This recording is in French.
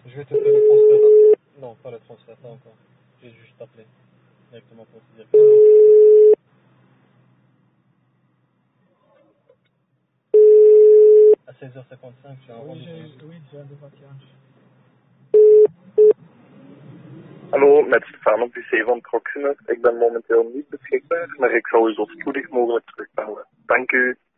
Je vais te faire le transfert. Non, pas le transfert, pas encore. Je vais juste t'appeler directement pour te dire que... À 16h55, tu as un rendez-vous. Oui, j'ai un démaquillage. Hallo, met Stefan op UC van Proximus. Ik ben momenteel niet beschikbaar, maar ik zal u zo spoedig mogelijk terugbellen. Dank u.